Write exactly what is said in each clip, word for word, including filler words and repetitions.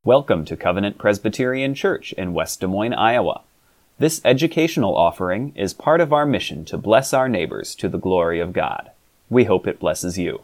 Welcome to Covenant Presbyterian Church in West Des Moines, Iowa. This educational offering is part of our mission to bless our neighbors to the glory of God. We hope it blesses you.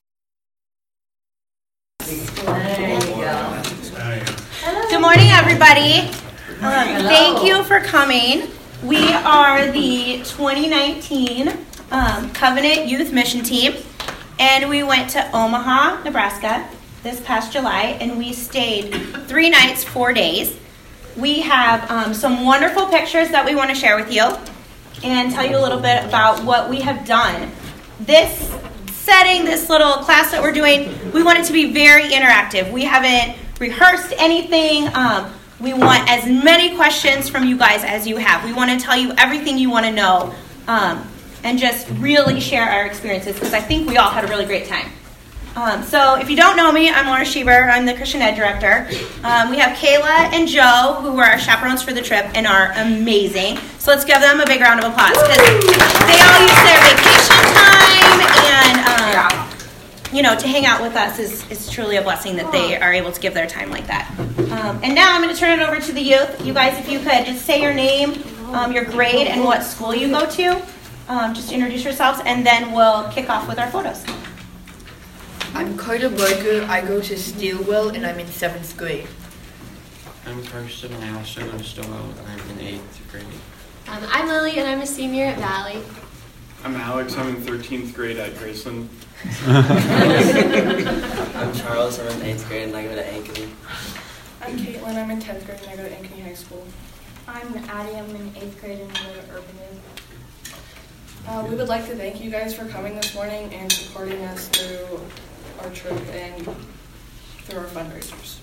There you go. Good morning, everybody. Um, thank you for coming. We are the twenty nineteen um, Covenant Youth Mission Team, and we went to Omaha, Nebraska this past July, and we stayed three nights, four days. We have um, some wonderful pictures that we want to share with you and tell you a little bit about what we have done. This setting, this little class that we're doing, we want it to be very interactive. We haven't rehearsed anything. Um, we want as many questions from you guys as you have. We want to tell you everything you want to know um, and just really share our experiences because I think we all had a really great time. Um, so if you don't know me, I'm Laura Schieber. I'm the Christian Ed Director. Um, we have Kayla and Joe, who were our chaperones for the trip and are amazing. So let's give them a big round of applause because they all use their vacation time and, um, you know, to hang out with us is, is truly a blessing that they are able to give their time like that. Um, and now I'm going to turn it over to the youth. You guys, if you could just say your name, um, your grade, and what school you go to. Um, just introduce yourselves, and then we'll kick off with our photos. I'm Carter Barker. I go to Stilwell, and I'm in seventh grade. I'm Carson. I also go to Stilwell, and I'm in eighth grade. Um, I'm Lily, and I'm a senior at Valley. I'm Alex. I'm in thirteenth grade at Graceland. I'm Charles. I'm in eighth grade, and I go to Ankeny. I'm Caitlin. I'm in tenth grade, and I go to Ankeny High School. I'm Addie. I'm in eighth grade, and I go to Urban Youth. Uh, we would like to thank you guys for coming this morning and supporting us through our trip and through our fundraisers.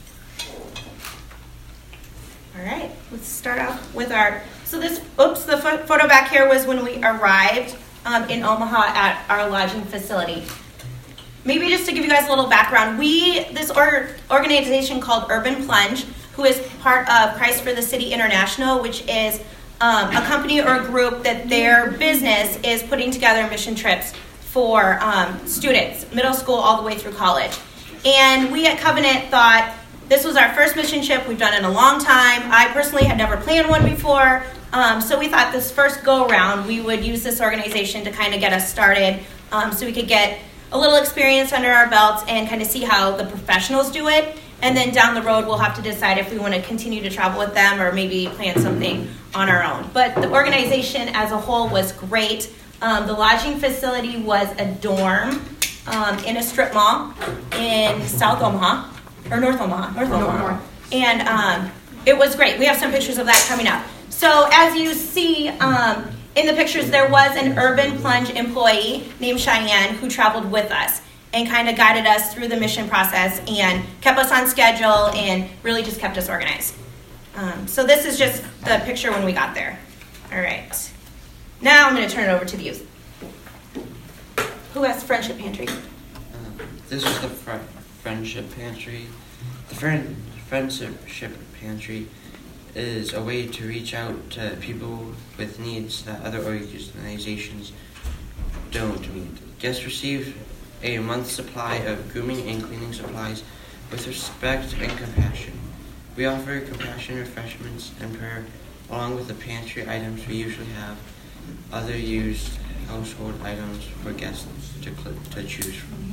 All right, let's start off with our, so this, oops, the pho- photo back here was when we arrived um, in Omaha at our lodging facility. Maybe just to give you guys a little background, we, this or, organization called Urban Plunge, who is part of Christ for the City International, which is um, a company or a group that their business is putting together mission trips for um, students, middle school all the way through college. And we at Covenant thought this was our first mission trip. We've done it in a long time. I personally had never planned one before. Um, so we thought this first go-around, we would use this organization to kind of get us started um, so we could get a little experience under our belts and kind of see how the professionals do it. And then down the road, we'll have to decide if we want to continue to travel with them or maybe plan something on our own. But the organization as a whole was great. Um, the lodging facility was a dorm um, in a strip mall in South Omaha, or North Omaha, North Omaha. And um, it was great. We have some pictures of that coming up. So as you see um, in the pictures, there was an Urban Plunge employee named Cheyenne who traveled with us and kind of guided us through the mission process and kept us on schedule and really just kept us organized. Um, so this is just the picture when we got there. All right. Now I'm going to turn it over to the youth. Who has Friendship Pantry? Uh, this is the fr- Friendship Pantry. The friend Friendship Pantry is a way to reach out to people with needs that other organizations don't meet. Guests receive a month's supply of grooming and cleaning supplies with respect and compassion. We offer compassion, refreshments, and prayer, along with the pantry items we usually have. Other used household items for guests to cl- to choose from.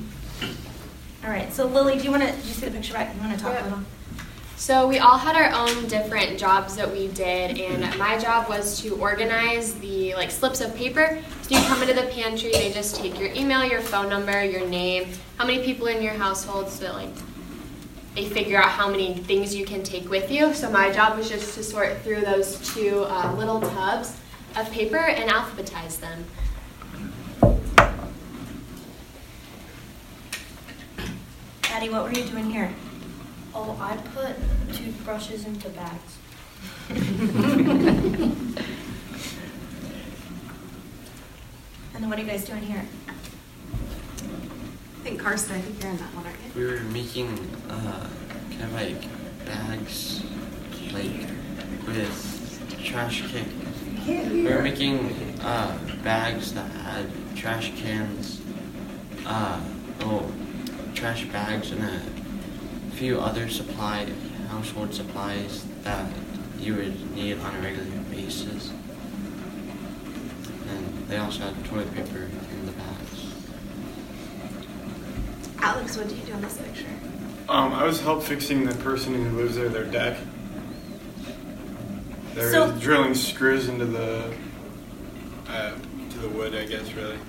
All right. So Lily, do you want to? Do you see the picture back? You want to talk Yeah. a little? So we all had our own different jobs that we did, and my job was to organize the like slips of paper. So you come into the pantry, they just take your email, your phone number, your name, how many people in your household, so that like they figure out how many things you can take with you. So my job was just to sort through those two uh, little tubs of paper and alphabetize them. Addie, what were you doing here? Oh, I put toothbrushes into bags. And then what are you guys doing here? I think Carson, I think you're in that one, aren't you? We were making uh, kind of like bags, like with trash can. We were making uh, bags that had trash cans, uh, oh, trash bags, and a few other supply household supplies that you would need on a regular basis. And they also had toilet paper in the bags. Alex, what did you do in this picture? Um, I was help fixing the person who lives there, their deck. They're So- drilling screws into the uh, to the wood, I guess, really.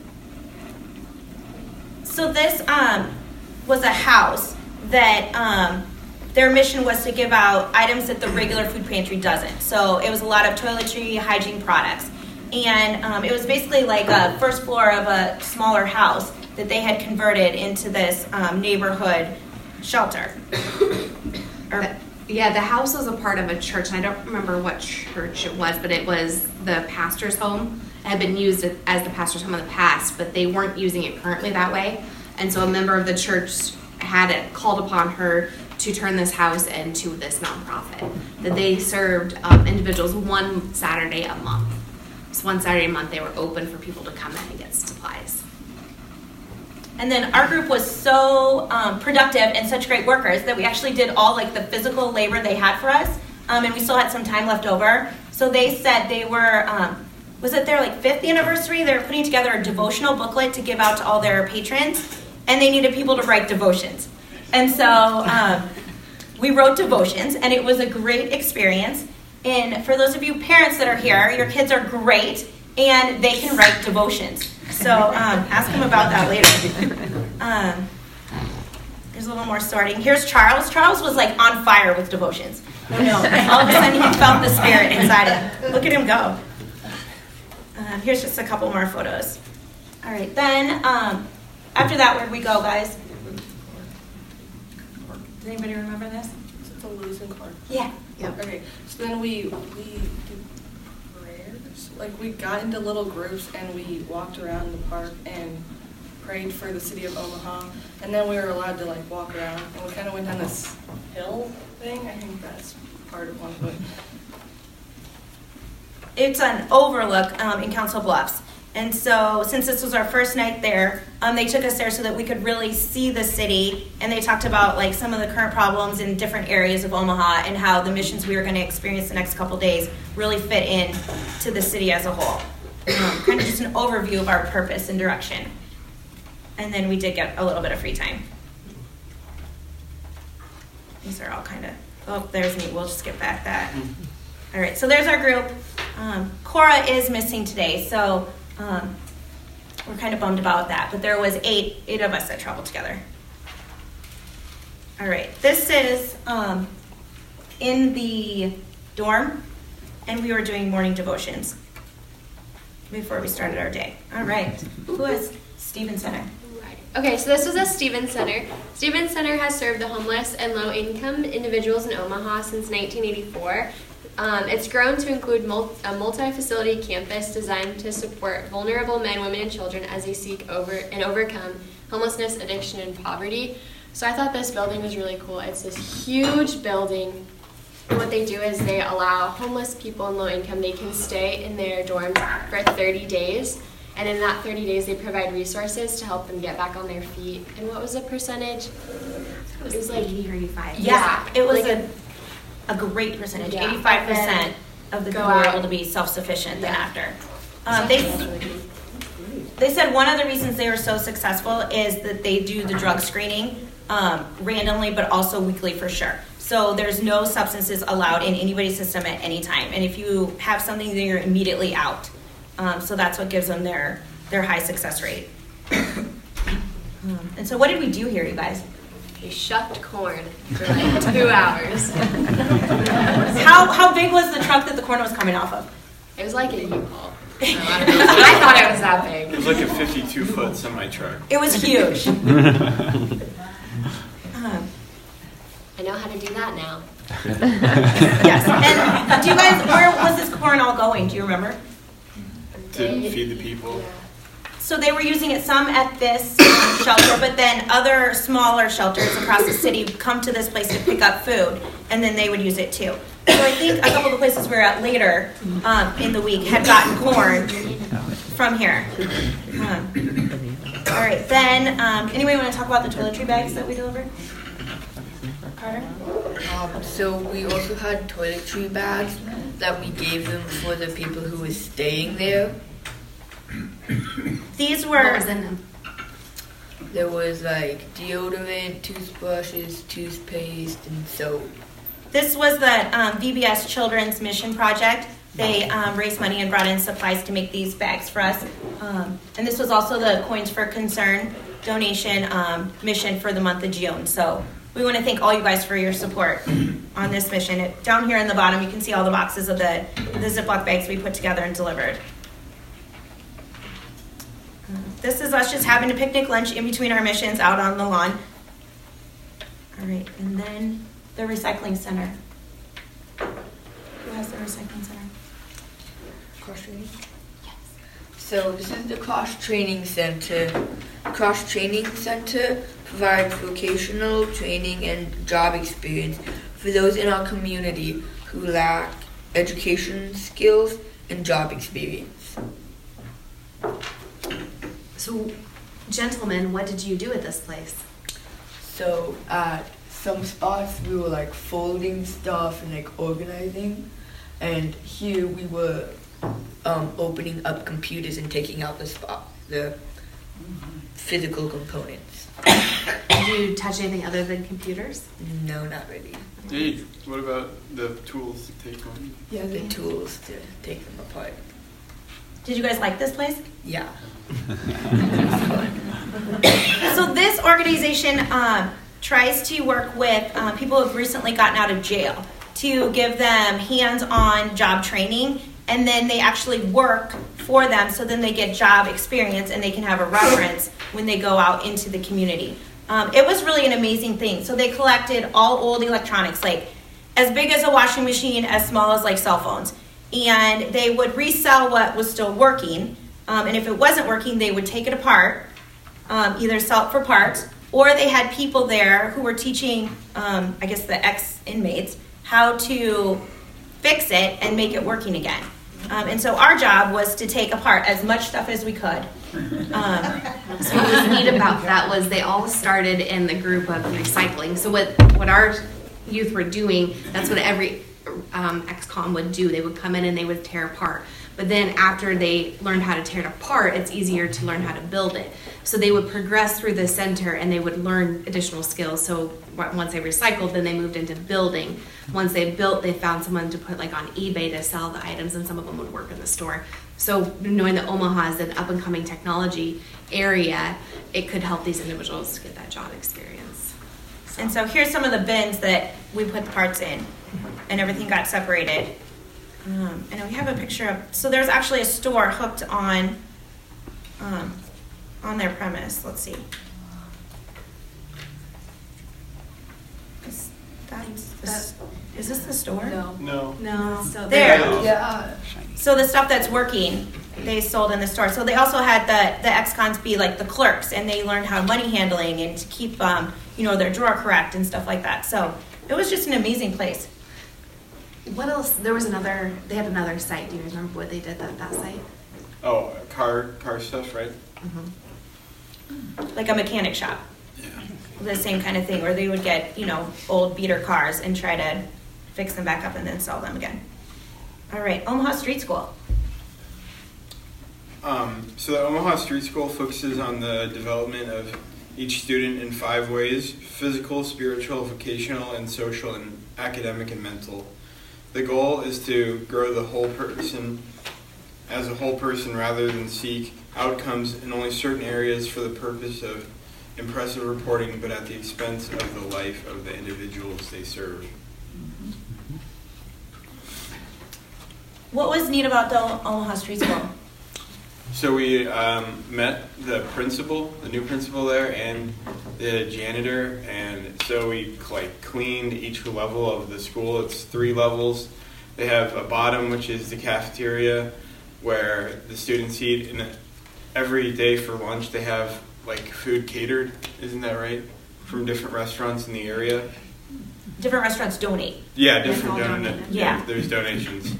So this um, was a house that um, their mission was to give out items that the regular food pantry doesn't. So it was a lot of toiletry, hygiene products. And um, it was basically like a first floor of a smaller house that they had converted into this um, neighborhood shelter. Or, Yeah, the house was a part of a church, and I don't remember what church it was, but it was the pastor's home. It had been used as the pastor's home in the past, but they weren't using it currently that way. And so a member of the church had it called upon her to turn this house into this nonprofit. That they served um, individuals one Saturday a month. So one Saturday a month they were open for people to come in and get supplies. And then our group was so um, productive and such great workers that we actually did all like the physical labor they had for us, um, and we still had some time left over. So they said they were, um, was it their like fifth anniversary? They were putting together a devotional booklet to give out to all their patrons, and they needed people to write devotions. And so um, we wrote devotions, and it was a great experience. And for those of you parents that are here, your kids are great, and they can write devotions. So um, ask them about that later. Um, there's a little more sorting. Here's Charles. Charles was like on fire with devotions. Oh no! All of a sudden he felt the spirit inside him. Look at him go. Um, here's just a couple more photos. All right, then um, after that, where'd we go, guys? Does anybody remember this? Is it the Lewis and Clark? Yeah. Yep. Okay, so then we we did prayers. Like we got into little groups and we walked around the park and prayed for the city of Omaha. And then we were allowed to like walk around, and we kind of went down this hill thing. I think that's part of one of it. It's an overlook um, in Council Bluffs. And so since this was our first night there, um, they took us there so that we could really see the city. And they talked about like some of the current problems in different areas of Omaha and how the missions we were going to experience the next couple days really fit in to the city as a whole. Um, kind of just an overview of our purpose and direction. And then we did get a little bit of free time. These are all kind of, oh, there's me. We'll just skip back that. All right, so there's our group. Um, Cora is missing today, so um, we're kind of bummed about that. But there was eight, eight of us that traveled together. All right, this is um, in the dorm, and we were doing morning devotions before we started our day. All right, who is Stevens Center? Okay, so this was a Stevens Center. Stevens Center has served the homeless and low-income individuals in Omaha since nineteen eighty-four. Um, it's grown to include mul- a multi-facility campus designed to support vulnerable men, women, and children as they seek over and overcome homelessness, addiction, and poverty. So I thought this building was really cool. It's this huge building. And what they do is they allow homeless people and low income, they can stay in their dorms for thirty days. And in that thirty days, they provide resources to help them get back on their feet. And what was the percentage? It was like eighty or eighty-five. Yeah, it was like a, a great percentage. Yeah. eighty-five percent of the Go people were out. able to be self-sufficient then Yeah. after. Um, they, they said one of the reasons they were so successful is that they do the drug screening um, randomly, but also weekly for sure. So there's no substances allowed in anybody's system at any time. And if you have something, then you're immediately out. Um, so that's what gives them their, their high success rate. um, and so what did we do here, you guys? We shucked corn for like two hours. How how big was the truck that the corn was coming off of? It was like a U-Haul. So I, don't know. I thought it was that big. It was like a fifty-two foot semi-truck. It was huge. um, I know how to do that now. yes. And do you guys, where was this corn all going? Do you remember? To feed the people. So they were using it some at this um, shelter, but then other smaller shelters across the city come to this place to pick up food, and then they would use it too. So I think a couple of the places we were at later um, in the week had gotten corn from here. Um, all right, then, um, anybody want to talk about the toiletry bags that we delivered? Carter? Um, so we also had toiletry bags that we gave them for the people who were staying there. These What were was in them? There was like deodorant, toothbrushes, toothpaste, and soap. this was the um, V B S Children's Mission Project. They um, raised money and brought in supplies to make these bags for us. Um, and this was also the Coins for Concern donation um, mission for the month of June. So we want to thank all you guys for your support on this mission. It, down here in the bottom, you can see all the boxes of the, the Ziploc bags we put together and delivered. This is us just having a picnic lunch in between our missions out on the lawn. All right, and then the recycling center. Who has the recycling center? Cross training? Yes. So this is the Cross Training Center. Cross Training Center provides vocational training and job experience for those in our community who lack education skills and job experience. So, gentlemen, what did you do at this place? So at some spots we were like folding stuff and like organizing, and here we were um, opening up computers and taking out the spot, the physical components. Did you touch anything other than computers? No, not really. Hey, what about the tools to take on? Yeah, the tools to take them apart. Did you guys like this place? Yeah. So this organization um, tries to work with um, people who have recently gotten out of jail to give them hands-on job training, and then they actually work for them, so then they get job experience and they can have a reference when they go out into the community. Um, it was really an amazing thing. So they collected all old electronics, like as big as a washing machine, as small as like cell phones, and they would resell what was still working. Um, and if it wasn't working, they would take it apart, um, either sell it for parts, or they had people there who were teaching, um, I guess, the ex-inmates how to fix it and make it working again. Um, and so our job was to take apart as much stuff as we could. Um, So what was neat about that was they all started in the group of recycling. So what, what our youth were doing, that's what every um, ex-con would do. They would come in and they would tear apart. But then after they learned how to tear it apart, it's easier to learn how to build it. So they would progress through the center and they would learn additional skills. So once they recycled, then they moved into building. Once they built, they found someone to put like on eBay to sell the items, and some of them would work in the store. So knowing that Omaha is an up and coming technology area, it could help these individuals to get that job experience. So. And so here's some of the bins that we put the parts in, and everything got separated. Um, and we have a picture of, so there's actually a store hooked on um, on their premise. Let's see. Is, that, is, is this the store? No. No. No, so There. Yeah. So the stuff that's working, they sold in the store. So they also had the, the ex-cons be like the clerks, and they learned how money handling and to keep, um, you know, their drawer correct and stuff like that. So it was just an amazing place. what else? There was another, they had another site. Do you remember what they did at that site? Oh, car car stuff, right? Mm-hmm. Like a mechanic shop. Yeah. The same kind of thing, where they would get, you know, old beater cars and try to fix them back up and then sell them again. All right, Omaha Street School. Um, so the Omaha Street School focuses on the development of each student in five ways: physical, spiritual, vocational, and social, and academic and mental. The goal is to grow the whole person as a whole person rather than seek outcomes in only certain areas for the purpose of impressive reporting, but at the expense of the life of the individuals they serve. What was neat about the Omaha Street School? So we um, met the principal, the new principal there, and the janitor, and so we like cleaned each level of the school. It's three levels. They have a bottom, which is the cafeteria, where the students eat, and every day for lunch they have like food catered. Isn't that right? From different restaurants in the area. Different restaurants donate. Yeah, It's different all don- donated. Yeah. There's donations.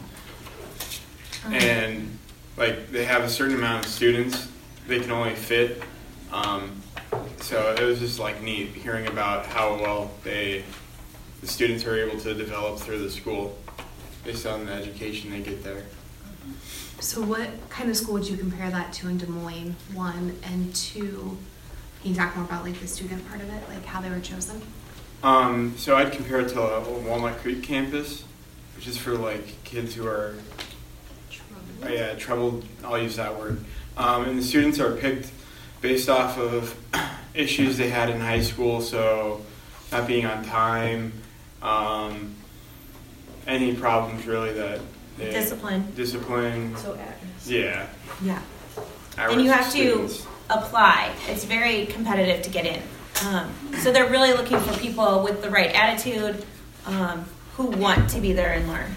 And like they have a certain amount of students they can only fit, um, so it was just like neat hearing about how well they the students are able to develop through the school based on the education they get there. So what kind of school would you compare that to in Des Moines, one, and two? Can you talk more about like the student part of it, like how they were chosen? Um, so I'd compare it to a Walnut Creek campus, which is for like kids who are, oh, yeah, troubled, I'll use that word. Um, and the students are picked based off of issues they had in high school, so not being on time, um, any problems really that they... Discipline. Discipline. So Agnes. Yeah. Yeah. Our And you have students. to apply. It's very competitive to get in. Um, so they're really looking for people with the right attitude, um, who want to be there and learn.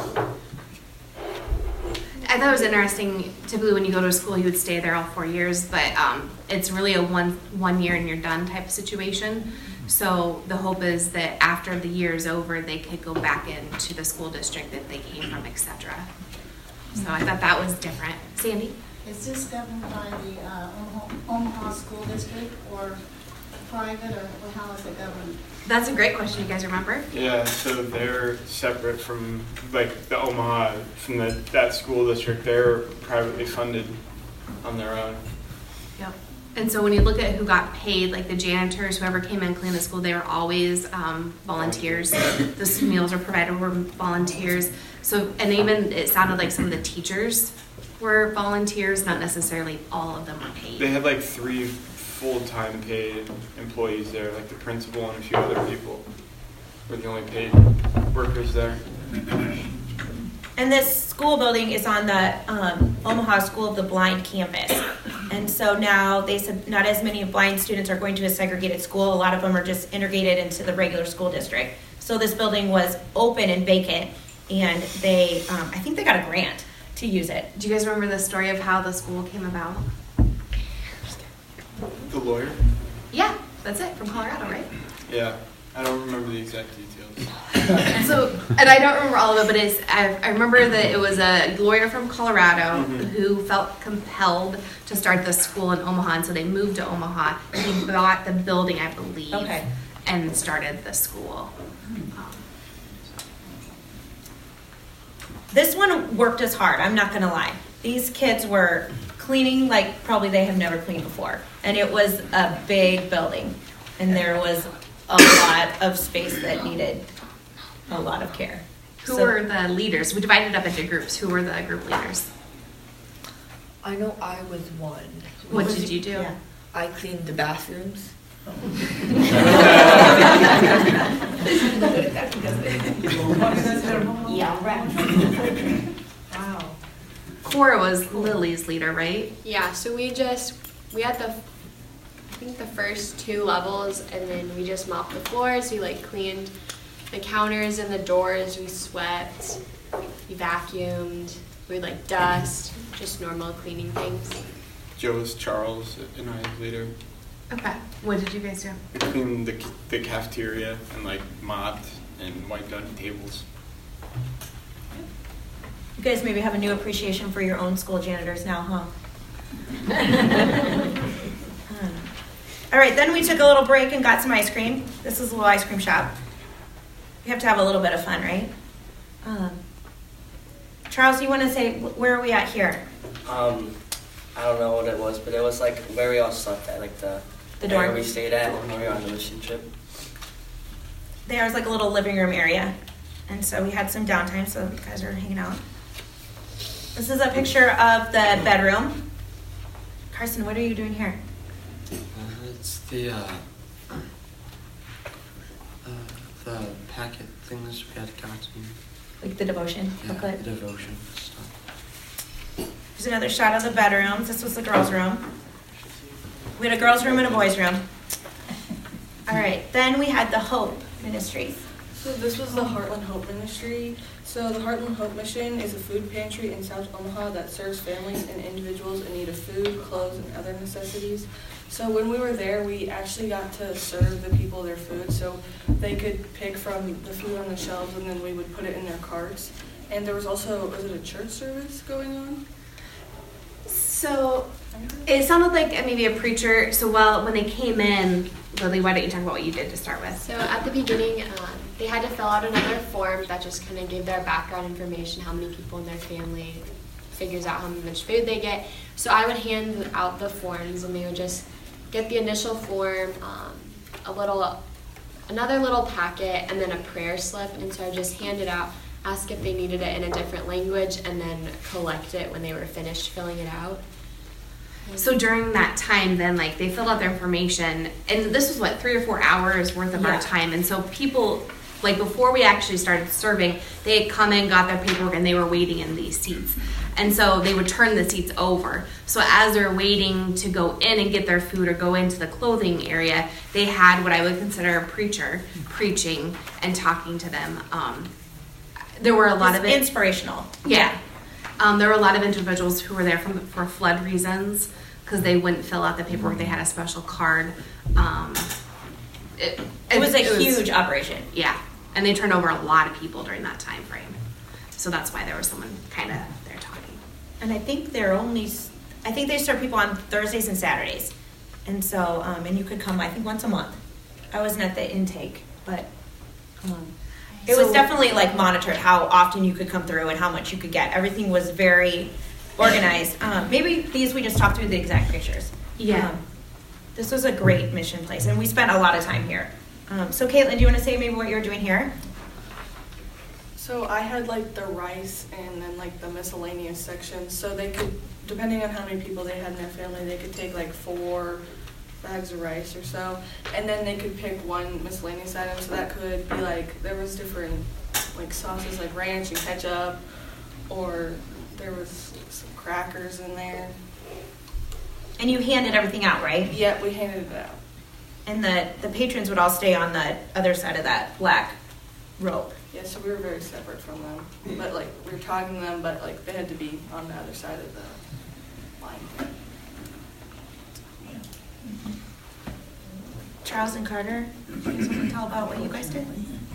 I thought it was interesting. Typically, when you go to a school, you would stay there all four years, but um, it's really a one one year and you're done type of situation. So the hope is that after the year is over, they could go back into the school district that they came from, et cetera. So I thought that was different. Sandy? Is this governed by the uh, Omaha School District or private, or how is it governed? That's a great question. You guys remember? Yeah, so they're separate from like the Omaha, from the, that school district. They're privately funded on their own. Yep. And so when you look at who got paid, like the janitors, whoever came in clean the school, they were always um, volunteers. The meals were provided were volunteers. So, and even it sounded like some of the teachers were volunteers, not necessarily all of them were paid. They had like three full-time paid employees there, like the principal and a few other people were the only paid workers there. And this school building is on the um, Omaha School of the Blind campus. And so now they said not as many blind students are going to a segregated school. A lot of them are just integrated into the regular school district. So this building was open and vacant, and they, um, I think they got a grant to use it. Do you guys remember the story of how the school came about? The lawyer? Yeah, that's it, from Colorado, right? Yeah, I don't remember the exact details. So, and I don't remember all of it, but it's, I, I remember that it was a lawyer from Colorado mm-hmm. who felt compelled to start the school in Omaha, and so they moved to Omaha. He bought the building, I believe, okay. and started the school. Um, this one worked as hard, I'm not going to lie. These kids were cleaning like probably they have never cleaned before. And it was a big building. And there was a lot of space that needed a lot of care. Who so, were the leaders? We divided up into groups. Who were the group leaders? I know I was one. What, what did you do? Yeah. I cleaned the bathrooms. Yeah, right. Wow. Cora was Lily's leader, right? Yeah, so we just, we had the, I think the first two levels, and then we just mopped the floors, we like cleaned the counters and the doors, we swept, we vacuumed, we like dust, just normal cleaning things. Joe was Charles and I was leader. Okay. What did you guys do? We cleaned the, the cafeteria and like mopped and wiped down tables. You guys maybe have a new appreciation for your own school janitors now, huh? All right, then we took a little break and got some ice cream. This is a little ice cream shop. We have to have a little bit of fun, right? Um, Charles, do you want to say, where are we at here? Um, I don't know what it was, but it was like where we all slept at, like the, the dorm area we stayed at when we were on the mission trip. There's like a little living room area. And so we had some downtime, so you guys are hanging out. This is a picture of the bedroom. Carson, what are you doing here? Uh, it's the uh, uh, the packet things we had gotten. Like the devotion Yeah, booklet? the devotion stuff. Here's another shot of the bedrooms. This was the girls' room. We had a girls' room and a boys' room. All right, then we had the Hope Ministries. So this was the Heartland Hope Ministry. So the Heartland Hope Mission is a food pantry in South Omaha that serves families and individuals in need of food, clothes, and other necessities. So when we were there, we actually got to serve the people their food. So they could pick from the food on the shelves, and then we would put it in their carts. And there was also, was it a church service going on? So it sounded like maybe a preacher. So while when they came in, Lily, why don't you talk about what you did to start with? So at the beginning, um, they had to fill out another form that just kind of gave their background information, how many people in their family, figures out how much food they get. So I would hand out the forms, and they would just get the initial form, um, a little, another little packet, and then a prayer slip. And so I just hand it out, ask if they needed it in a different language, and then collect it when they were finished filling it out. So during that time, then, like, they filled out their information, and this was, what, three or four hours worth of Yeah. our time. And so people, like, before we actually started serving, they had come in, got their paperwork, and they were waiting in these seats. And so they would turn the seats over. So as they're waiting to go in and get their food or go into the clothing area, they had what I would consider a preacher preaching and talking to them. Um, there were a lot It's of it. inspirational. Yeah. Um, there were a lot of individuals who were there from, for flood reasons because they wouldn't fill out the paperwork. They had a special card. Um, it, It was a huge operation. Yeah. And they turned over a lot of people during that time frame. So that's why there was someone kind of there talking. And I think they're only, I think they serve people on Thursdays and Saturdays. And so, um, and you could come, I think, once a month. I wasn't at the intake, but um, it was So- definitely like monitored how often you could come through and how much you could get. Everything was very organized. Um, maybe these we just talked through the exact pictures. Yeah. Um, this was a great mission place, and we spent a lot of time here. Um, so, Caitlin, do you want to say maybe what you're doing here? So I had like the rice and then like the miscellaneous section. So they could, depending on how many people they had in their family, they could take like four bags of rice or so. And then they could pick one miscellaneous item. So that could be like, there was different like sauces like ranch and ketchup, or there was some crackers in there. And you handed everything out, right? Yeah, we handed it out. And the, the patrons would all stay on the other side of that black rope. Yeah, so we were very separate from them. But like, we were talking to them, but like, they had to be on the other side of the line. Charles and Carter, can you guys tell about what you guys did?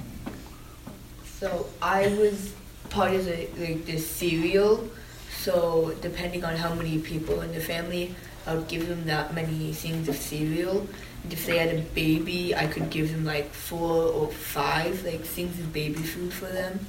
So I was part of the, like, the cereal. So depending on how many people in the family, I would give them that many things of cereal. And if they had a baby, I could give them like four or five like things of baby food for them.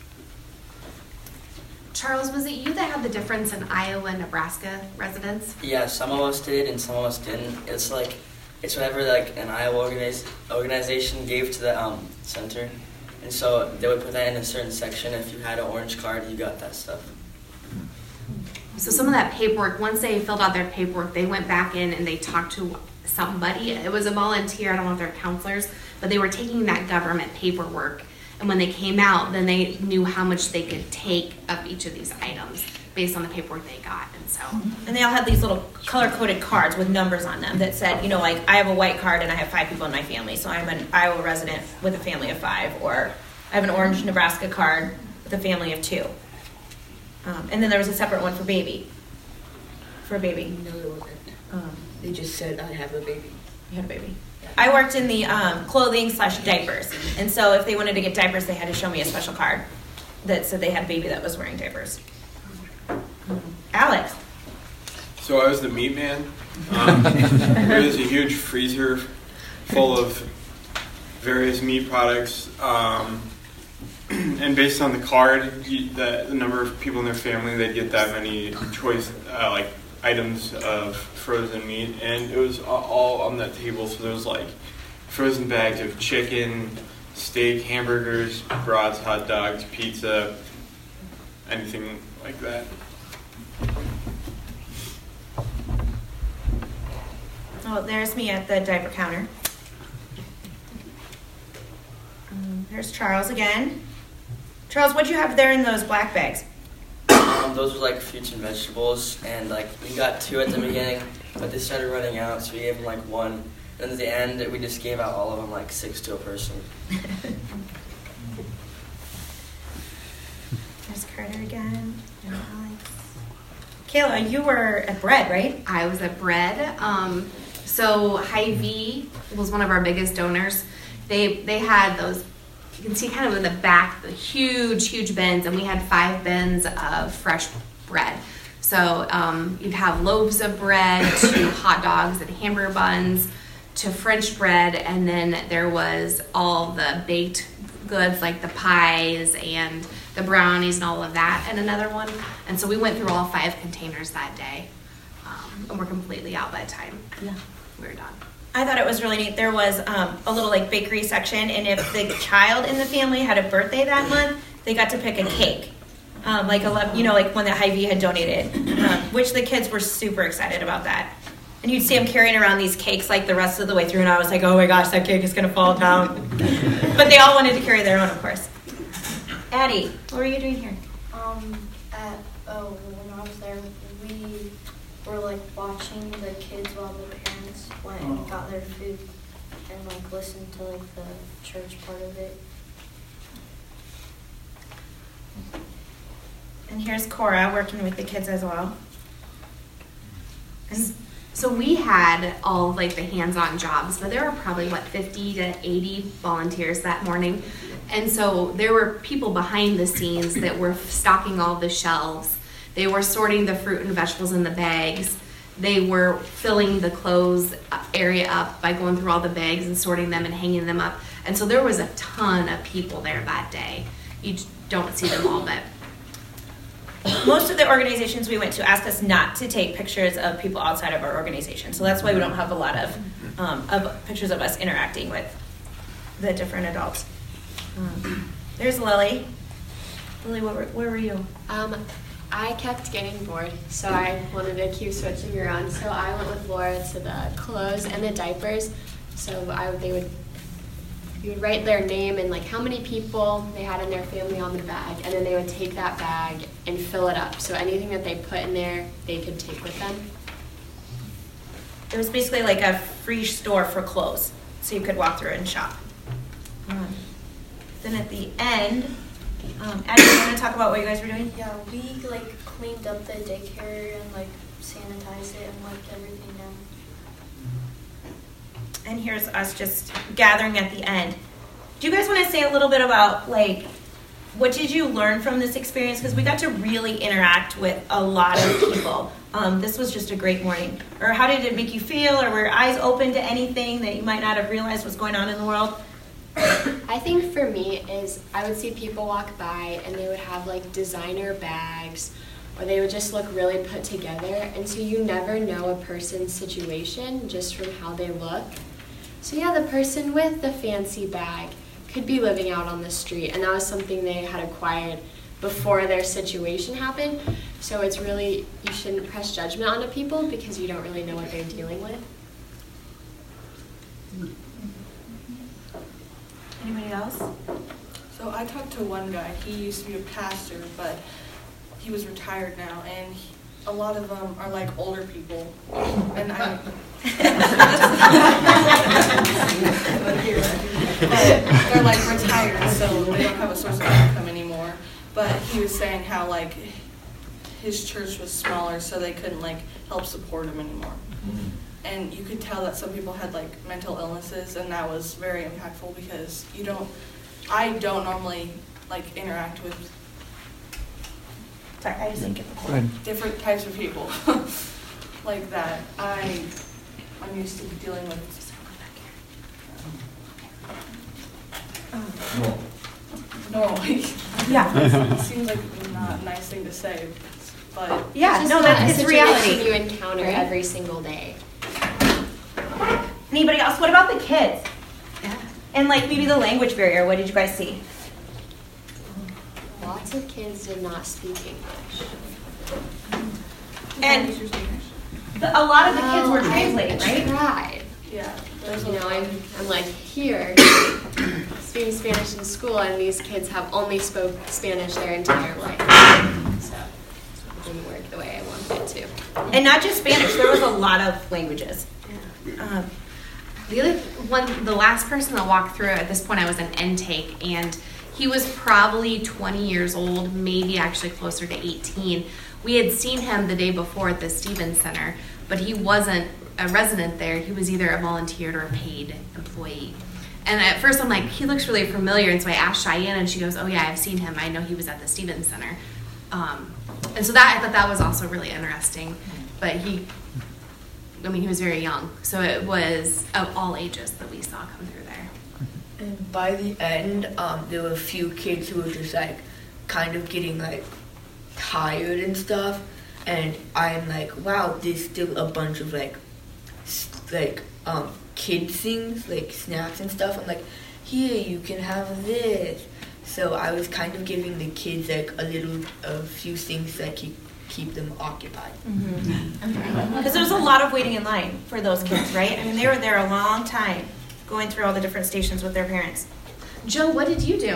Charles, was it you that had the difference in Iowa and Nebraska residents? Yeah, some of us did and some of us didn't. It's like, it's whatever like an Iowa organiz- organization gave to the um, center. And so they would put that in a certain section. If you had an orange card, you got that stuff. So some of that paperwork, once they filled out their paperwork, they went back in and they talked to somebody. It was a volunteer, I don't know if they're counselors, but they were taking that government paperwork. And when they came out, then they knew how much they could take of each of these items based on the paperwork they got. And so, And they all had these little color-coded cards with numbers on them that said, you know, like, I have a white card and I have five people in my family, so I'm an Iowa resident with a family of five. Or I have an orange Nebraska card with a family of two. Um, and then there was a separate one for baby. For a baby. No, there wasn't. Um, They just said I have a baby. You had a baby. I worked in the um, clothing slash diapers. And so if they wanted to get diapers, they had to show me a special card that said they had a baby that was wearing diapers. Um, Alex. So I was the meat man. Um, it was a huge freezer full of various meat products. Um, and based on the card, you, the, the number of people in their family, they'd get that many choice, uh, like, items of frozen meat, and it was all on that table. So there was like frozen bags of chicken, steak, hamburgers, brats, hot dogs, pizza, anything like that. Oh, there's me at the diaper counter. Um, there's Charles again. Charles, what'd you have there in those black bags? Um, those were like fruits and vegetables, and like we got two at the beginning, but they started running out, so we gave them like one. And at the end, we just gave out all of them, like six to a person. There's Carter again. And Alex. Kayla, you were at Bread, right? I was at Bread. Um, so Hy-Vee was one of our biggest donors. They they had those, you can see kind of in the back, the huge, huge bins, and we had five bins of fresh bread. So um, you'd have loaves of bread, to hot dogs and hamburger buns, to French bread, and then there was all the baked goods like the pies and the brownies and all of that in another one. And so we went through all five containers that day. Um, and we're completely out by the time Yeah. we were done. I thought it was really neat. There was um, a little like bakery section, and if the child in the family had a birthday that month, they got to pick a cake, um, like a you know like one that Hy-Vee had donated, um, which the kids were super excited about that. And you'd see them carrying around these cakes like the rest of the way through, and I was like, oh my gosh, that cake is gonna fall down. But they all wanted to carry their own, of course. Addie, what were you doing here? Um, at, oh, when I was there, we were like watching the kids while the parents went and got their food and like listened to like the church part of it. And here's Cora working with the kids as well. And so we had all of like the hands-on jobs, but there were probably what fifty to eighty volunteers that morning. And so there were people behind the scenes that were stocking all the shelves. They were sorting the fruit and vegetables in the bags. They were filling the clothes area up by going through all the bags and sorting them and hanging them up. And so there was a ton of people there that day. You don't see them all, but most of the organizations we went to asked us not to take pictures of people outside of our organization. So that's why we don't have a lot of, um, of pictures of us interacting with the different adults. Um, there's Lily. Lily, where were, where were you? Um, I kept getting bored, so I wanted to keep switching around. So I went with Laura to the clothes and the diapers. So I they would you would write their name and like how many people they had in their family on the bag, and then they would take that bag and fill it up. So anything that they put in there, they could take with them. It was basically like a free store for clothes, so you could walk through and shop. Um, then at the end, um, Addie, you want to talk about what you guys were doing? Yeah, we like cleaned up the daycare and like sanitized it and wiped everything down. And here's us just gathering at the end. Do you guys want to say a little bit about like what did you learn from this experience? Because we got to really interact with a lot of people. Um, this was just a great morning. Or how did it make you feel? Or were your eyes open to anything that you might not have realized was going on in the world? I think for me is I would see people walk by and they would have like designer bags, or they would just look really put together, and so you never know a person's situation just from how they look. So yeah, the person with the fancy bag could be living out on the street, and that was something they had acquired before their situation happened. So it's really, you shouldn't press judgment onto people because you don't really know what they're dealing with. Anybody else? So I talked to one guy. He used to be a pastor, but he was retired now, and he, a lot of them are like older people, and I. They're like retired, so they don't have a source of income anymore. But he was saying how like his church was smaller, so they couldn't like help support him anymore. Mm-hmm. And you could tell that some people had like mental illnesses, and that was very impactful because you don't. I don't normally like interact with. Sorry, I just didn't get the point. Different types of people like that. I I'm used to dealing with. Um, normally. Yeah. It seems like not a nice thing to say, but yeah, it's no, that's it's reality. You encounter right? every single day. Anybody else? What about the kids? Yeah. And like maybe the language barrier. What did you guys see? Lots of kids did not speak English. And the, a lot of the kids were no, translating, I right? Tried. Yeah. You know, I'm, I'm like here, speaking Spanish in school, and these kids have only spoke Spanish their entire life. So it didn't work the way I wanted it to. And not just Spanish. There was a lot of languages. Yeah. Um, The other one, the last person that walked through at this point, I was in intake, and he was probably twenty years old, maybe actually closer to eighteen. We had seen him the day before at the Stevens Center, but he wasn't a resident there. He was either a volunteer or a paid employee. And at first I'm like, he looks really familiar, and so I asked Cheyenne, and she goes, oh yeah, I've seen him. I know he was at the Stevens Center. Um, and so that I thought that was also really interesting. But he, I mean, he was very young, so it was of all ages that we saw come through there. And by the end, um, there were a few kids who were just like kind of getting like tired and stuff. And I'm like, wow, there's still a bunch of like, s- like um, kid things, like snacks and stuff. I'm like, here, you can have this. So I was kind of giving the kids like a little, a few things that keep keep them occupied. Because there was a lot of waiting in line for those kids, right? I mean, they were there a long time, going through all the different stations with their parents. Joe, what did you do?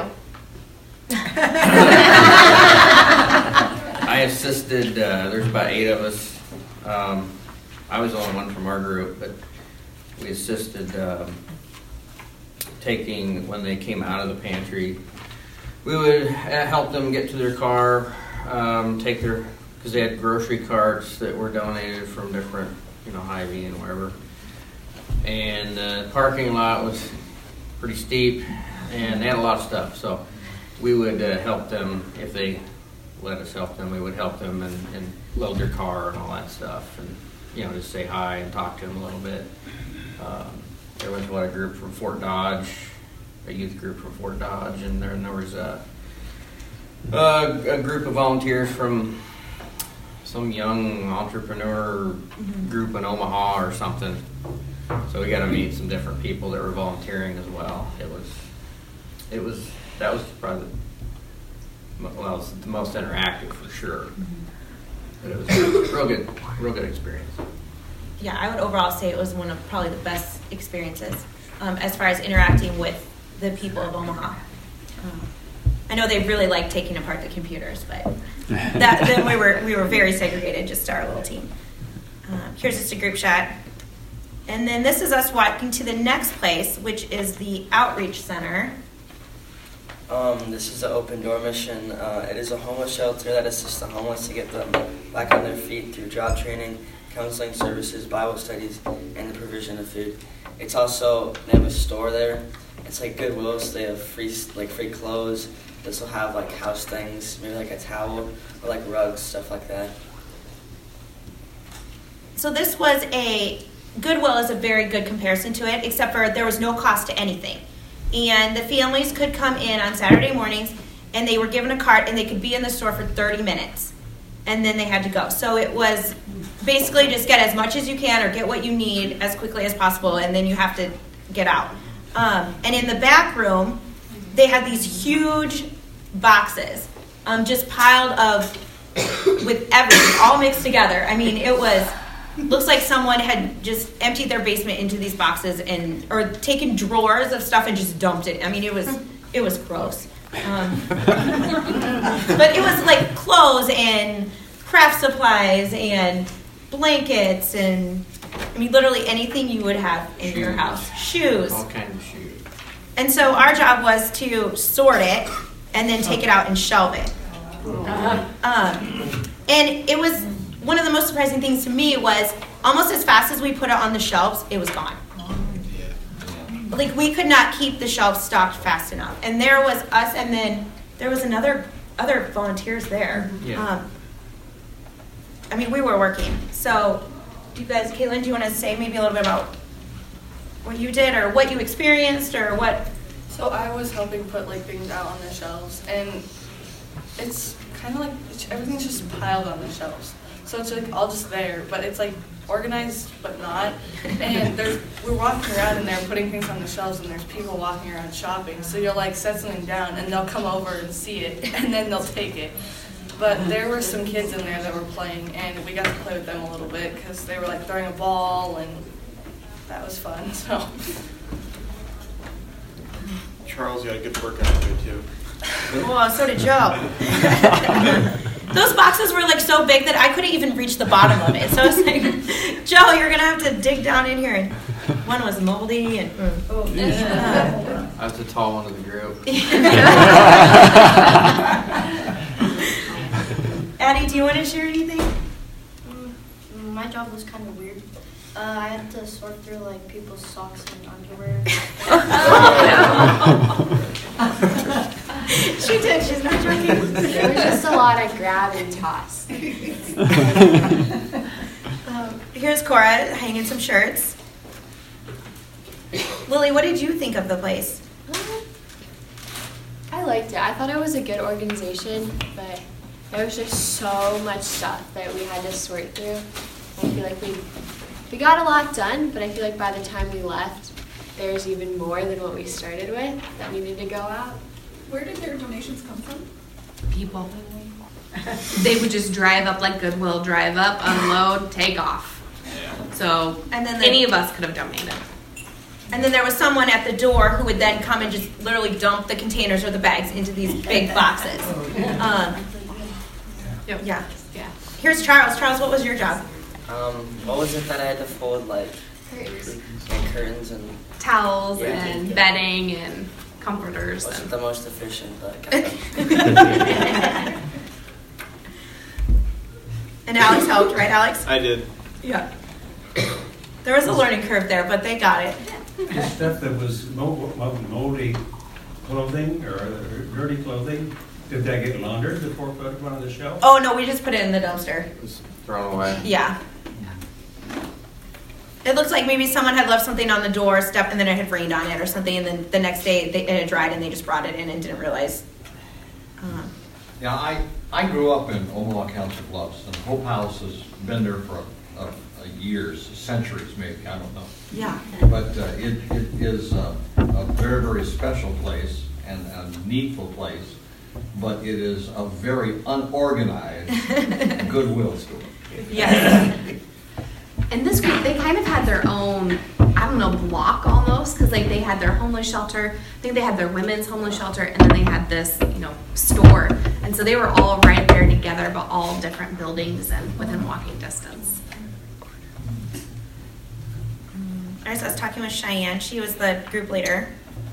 I assisted, uh, there's about eight of us. Um, I was the only one from our group, but we assisted um, taking, when they came out of the pantry, we would uh, help them get to their car, um, take their, because they had grocery carts that were donated from different, you know, Hy-Vee and wherever. And the parking lot was pretty steep, and they had a lot of stuff. So we would uh, help them if they let us help them. We would help them and, and load their car and all that stuff, and you know, just say hi and talk to them a little bit. Um, there was what a group from Fort Dodge, a youth group from Fort Dodge, and there, and there was a, a a group of volunteers from some young entrepreneur mm-hmm. group in Omaha or something. So we got to meet some different people that were volunteering as well. It was, it was that was probably the, well, it was the most interactive for sure. Mm-hmm. But it was a real good, real good experience. Yeah, I would overall say it was one of probably the best experiences um, as far as interacting with the people of Omaha. Um, I know they really liked taking apart the computers, but that, then we were we were very segregated, just our little team. Um, here's just a group shot. And then this is us walking to the next place, which is the Outreach Center. Um, this is the Open Door Mission. Uh, it is a homeless shelter that assists the homeless to get them back on their feet through job training, counseling services, Bible studies, and the provision of food. It's also, they have a store there. It's like Goodwill, so they have free like free clothes. This will have like house things, maybe like a towel or like rugs, stuff like that. So this was a, Goodwill is a very good comparison to it, except for there was no cost to anything. And the families could come in on Saturday mornings, and they were given a cart, and they could be in the store for thirty minutes. And then they had to go. So it was basically just get as much as you can or get what you need as quickly as possible, and then you have to get out. Um, and in the back room, they had these huge boxes um, just piled of, with everything, all mixed together. I mean, it was, looks like someone had just emptied their basement into these boxes and, or taken drawers of stuff and just dumped it. I mean, it was, it was gross. Um, but it was like clothes and craft supplies and blankets and, I mean, literally anything you would have in shoes. Your house. Shoes. All kinds of shoes. And so our job was to sort it and then take it out and shelve it. Um, and it was, one of the most surprising things to me was almost as fast as we put it on the shelves, it was gone. Like, we could not keep the shelves stocked fast enough. And there was us, and then there was another, other volunteers there. Yeah. Um, I mean, we were working. So, do you guys, Caitlin, do you want to say maybe a little bit about what you did or what you experienced or what? So I was helping put like things out on the shelves, and it's kind of like it's, everything's just piled on the shelves. So it's like all just there, but it's like organized but not. And there's we're walking around in there putting things on the shelves, and there's people walking around shopping. So you'll like set something down, and they'll come over and see it, and then they'll take it. But there were some kids in there that were playing, and we got to play with them a little bit because they were like throwing a ball, and that was fun. So Charles got a good workout out of it too. Well, so did Joe. Those boxes were like so big that I couldn't even reach the bottom of it. So it's like, Joe, you're gonna have to dig down in here. And one was moldy, and mm. oh, yeah. I was the tall one of the group. Addie, do you want to share anything? Mm, my job was kind of weird. Uh, I had to sort through like people's socks and underwear. She did. She's not joking. There was just a lot of grab and toss. um, here's Cora hanging some shirts. Lily, what did you think of the place? I liked it. I thought it was a good organization, but there was just so much stuff that we had to sort through. I feel like we we got a lot done, but I feel like by the time we left, there's even more than what we started with that needed to go out. Where did their donations come from? People. They would just drive up like Goodwill, drive up, unload, take off. Yeah. So And then the- any of us could have donated. And then there was someone at the door who would then come and just literally dump the containers or the bags into these big boxes. Um, yeah. Yeah. Here's Charles. Charles, what was your job? Um, what was it that I had to fold, like, Curtains. like curtains and Towels Yeah. and bedding and comforters. wasn't And the most efficient, but I got them. And Alex helped, right, Alex? I did. Yeah. There was a learning curve there, but they got it. The stuff that was mo- mo- moldy clothing or dirty clothing, did that get laundered before put it on the shelf? Oh, no, we just put it in the dumpster. Thrown away. Yeah. It looks like maybe someone had left something on the doorstep and then it had rained on it or something, and then the next day they, it had dried and they just brought it in and didn't realize. Uh, Yeah, I, I grew up in Omaha Council Bluffs, and Hope House has been there for a, a, a years, centuries maybe, I don't know. yeah. But uh, it, it is a, a very, very special place and a needful place, but it is a very unorganized Goodwill store. Yes. And this group, they kind of had their own, I don't know, block almost, because like they had their homeless shelter. I think they had their women's homeless shelter, and then they had this, you know, store. And so they were all right there together, but all different buildings and within walking distance. I was, I was talking with Cheyenne. She was the group leader.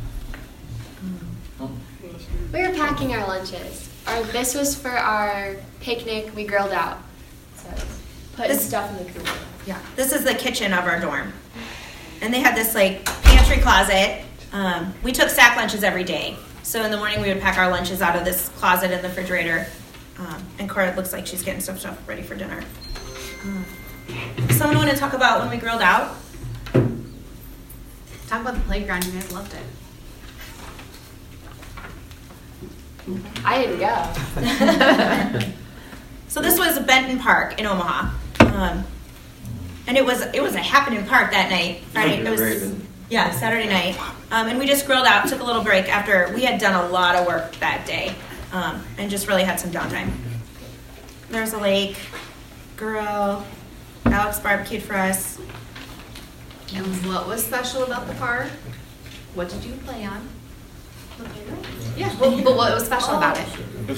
We were packing our lunches. Our, this was for our picnic. We grilled out. So putting This- stuff in the cooler. Yeah. This is the kitchen of our dorm. And they had this like pantry closet. Um, we took sack lunches every day. So in the morning we would pack our lunches out of this closet in the refrigerator. Um, and Cora looks like she's getting some stuff ready for dinner. Um, someone want to talk about when we grilled out? Talk about the playground. You guys loved it. I didn't go. So this was Benton Park in Omaha. Um, and it was it was a happening park that night. Friday. It was yeah, Saturday night. Um, and we just grilled out, took a little break after we had done a lot of work that day. Um, and just really had some downtime. There's a lake, grill, Alex barbecued for us. And what was special about the park? What did you play on? Yeah, well, but what was special about it?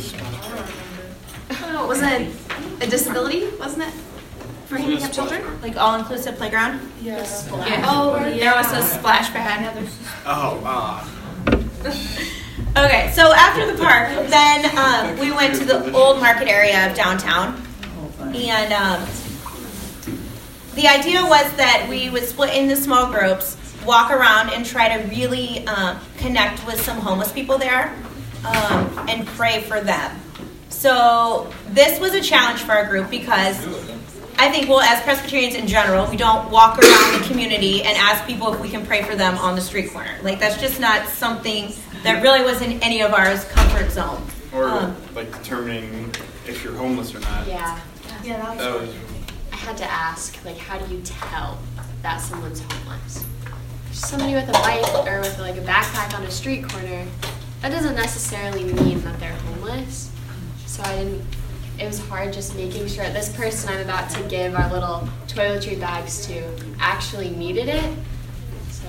Oh, was it a disability, wasn't it? For handicapped children? Like all-inclusive playground? Yeah. Yeah. Oh, there was a splash pad. Oh, ah. Okay, so after the park, then um, we went to the old market area of downtown. And um, the idea was that we would split into small groups, walk around and try to really um, connect with some homeless people there um, and pray for them. So this was a challenge for our group because I think, well, as Presbyterians in general, we don't walk around the community and ask people if we can pray for them on the street corner. Like, that's just not something that really was in any of our comfort zone. Or Um, like determining if you're homeless or not. Yeah. Yeah, that That was I had to ask, like, how do you tell that someone's homeless? Somebody with a bike or with like a backpack on a street corner, that doesn't necessarily mean that they're homeless. So I didn't, it was hard just making sure this person I'm about to give our little toiletry bags to actually needed it. So.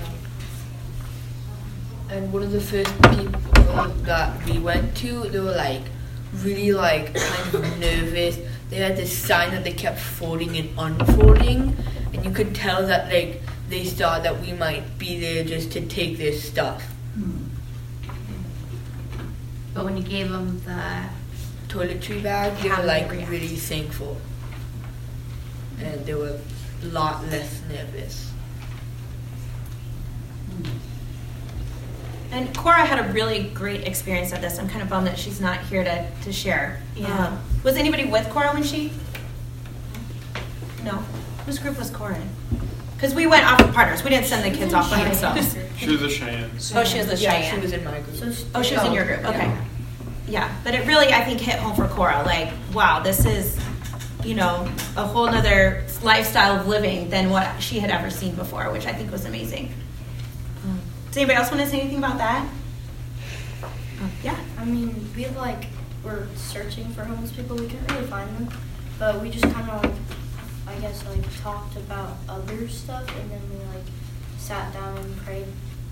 And one of the first people that we went to, they were like really like kind of nervous. They had this sign that they kept folding and unfolding, and you could tell that like they thought that we might be there just to take their stuff. But when you gave them the Toiletry bag, they How were did like they react? really thankful, and they were a lot less nervous. And Cora had a really great experience at this. I'm kind of bummed that she's not here to, to share. Yeah. Um, was anybody with Cora when she? No. Whose group was Cora in? Because we went off with partners. We didn't send the kids off by themselves. She was a Cheyenne. Oh, she was a Yeah, Cheyenne. she was in my group. Oh, she was in your group. Okay. Yeah, but it really, I think, hit home for Cora. Like, wow, this is, you know, a whole nother lifestyle of living than what she had ever seen before, which I think was amazing. Does anybody else want to say anything about that? Oh, yeah. I mean, we like were searching for homeless people. We couldn't really find them, but we just kind of like, I guess, like talked about other stuff, and then we like sat down and prayed.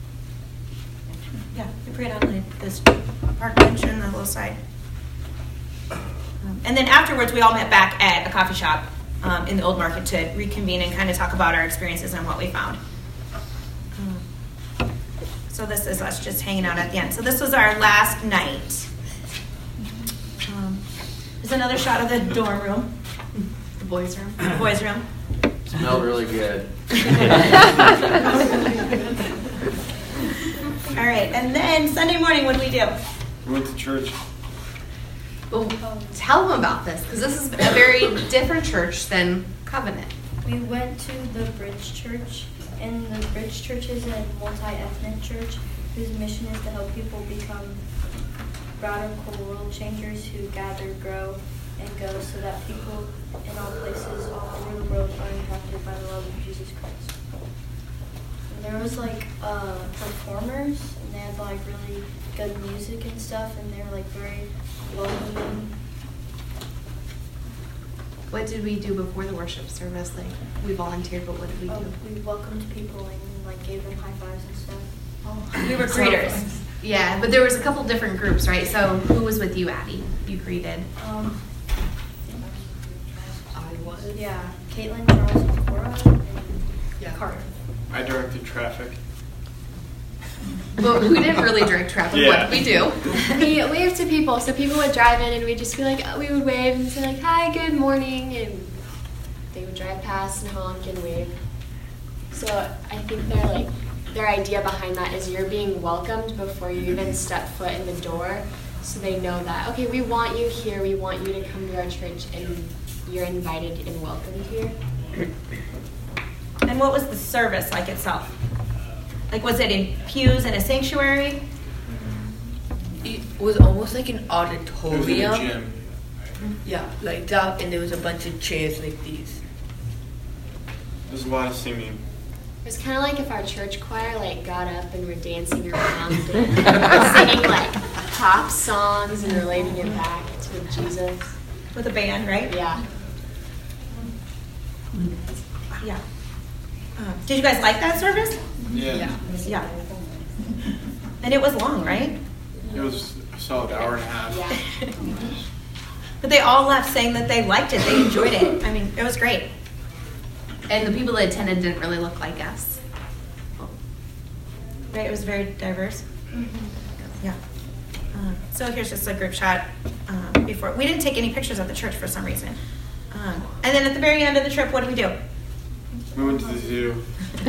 Yeah, we prayed on like this park bench on the little side. Um, and then afterwards, we all met back at a coffee shop um, in the Old Market to reconvene and kind of talk about our experiences and what we found. Um, so this is us just hanging out at the end. So this was our last night. Um, there's another shot of the dorm room. The boys' room. The boys' room. Smelled really good. All right, and then Sunday morning, what do we do? We went to church. Well, tell them about this, because this is a very different church than Covenant. We went to the Bridge Church, and the Bridge Church is a multi-ethnic church whose mission is to help people become radical world changers who gather, grow, and go so that people in all places all over the world are impacted by the love of Jesus Christ. And there was like uh, performers, and they had like really good music and stuff, and they were like very welcoming. What did we do before the worship service? Like, we volunteered, but what did we do? Oh, we welcomed people and like gave them high fives and stuff. Oh. We were greeters. Yeah, but there was a couple different groups, right? So who was with you, Addie? You greeted. Um, I was. yeah, Caitlin, Charles, and Cora, and Yeah. Carter. I directed traffic. But we didn't really direct traffic. Yeah. What did we do? We waved to people, so people would drive in and we'd just be like, oh, we would wave and say like, hi, good morning, and they would drive past and honk and wave. So I think they're like, their idea behind that is you're being welcomed before you even step foot in the door, so they know that, okay, we want you here, we want you to come to our church, and you're invited and welcomed here. And what was the service like itself? Like, was it in pews in a sanctuary? It was almost like an It was in auditorium. the gym. Yeah, like that, and there was a bunch of chairs like these. There's a lot of singing. It was kind of like if our church choir like got up and were dancing around and singing like pop songs and relating it back to Jesus. With a band, right? Yeah. Yeah. Um, did you guys like that service? Yeah. Yeah. And it was long, right? It was a solid hour and a half. Yeah. But they all left saying that they liked it, they enjoyed it. I mean, it was great. And the people that attended didn't really look like us. Right? It was very diverse. Yeah. Um, so here's just a group shot um, before. We didn't take any pictures at the church for some reason. Um, and then at the very end of the trip, what did we do? We went to the zoo.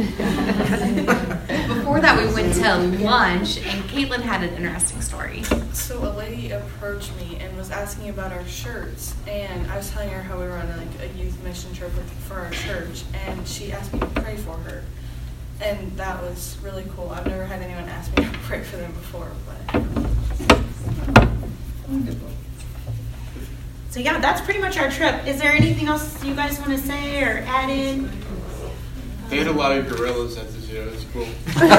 Before that, we went to lunch, and Caitlin had an interesting story. So a lady approached me and was asking about our shirts, and I was telling her how we were on like a youth mission trip with, for our church, and she asked me to pray for her, and that was really cool. I've never had anyone ask me to pray for them before, but. So yeah, that's pretty much our trip. Is there anything else you guys want to say or add in? They had a lot of gorillas at the zoo. It was cool.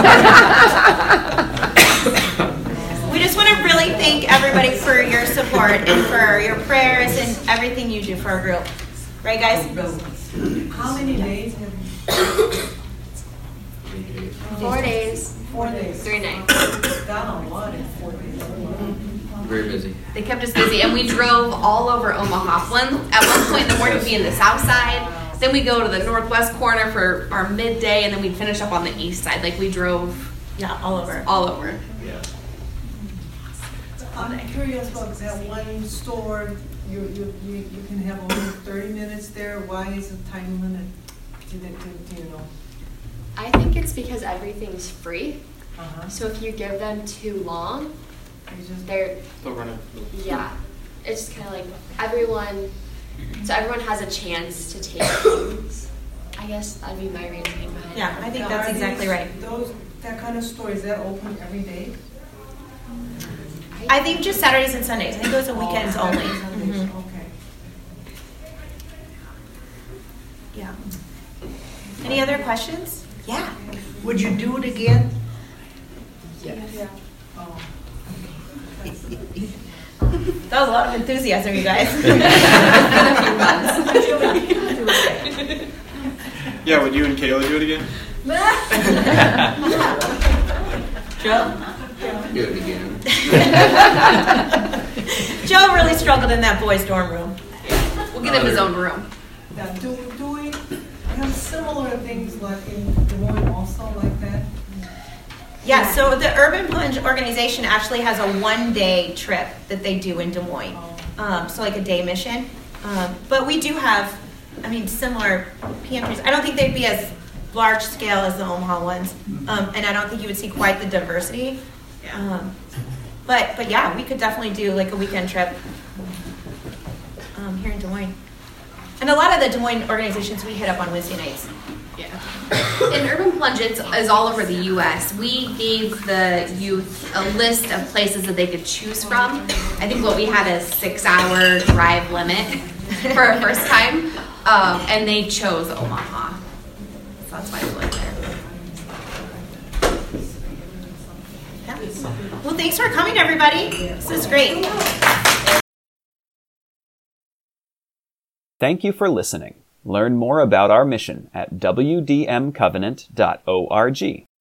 We just want to really thank everybody for your support and for your prayers and everything you do for our group. Right, guys? How many days have Four days. Four days. Three nights. Done a lot in four days. Very busy. They kept us busy, and we drove all over Omaha. One at one point in the morning, we'd be in the south side. Then we go to the northwest corner for our midday, and then we'd finish up on the east side. Like we drove, yeah, all over, all over. Yeah. I'm curious about that one store. You you you, you can have only thirty minutes there. Why is the time limit? Do, they, do, do you know? I think it's because everything's free. Uh-huh. So if you give them too long, just, they're They'll run it. yeah. It's just kind of like everyone. So everyone has a chance to take things. I I guess that'd be my reasoning behind Yeah, it. I think Now, that's are exactly these- right. Those, that kind of store, is that open every day? I think just Saturdays and Sundays. I think those are weekends Oh, only. Saturdays, Sundays, Mhm. Okay. Yeah. Any other questions? Yeah. Would you do it again? Yeah. Oh. That was a lot of enthusiasm, you guys. Yeah, would you and Kayla do it again? Joe? Do it again. Joe really struggled in that boys' dorm room. We'll get him his own room. Now, do, do we have similar things like in Des Moines also like that? Yeah, so the Urban Plunge organization actually has a one-day trip that they do in Des Moines. Um, so like a day mission. Um, but we do have, I mean, similar pantries. I don't think they'd be as large scale as the Omaha ones. Um, and I don't think you would see quite the diversity. Um, but, but yeah, we could definitely do like a weekend trip um, here in Des Moines. And a lot of the Des Moines organizations we hit up on Wednesday nights. Yeah. And Urban Plunge is, is all over the U S. We gave the youth a list of places that they could choose from. I think what we had a six-hour drive limit for our first time, um, and they chose Omaha. So that's why we went there. Yeah. Well, thanks for coming, everybody. This is great. Thank you for listening. Learn more about our mission at w d m covenant dot org.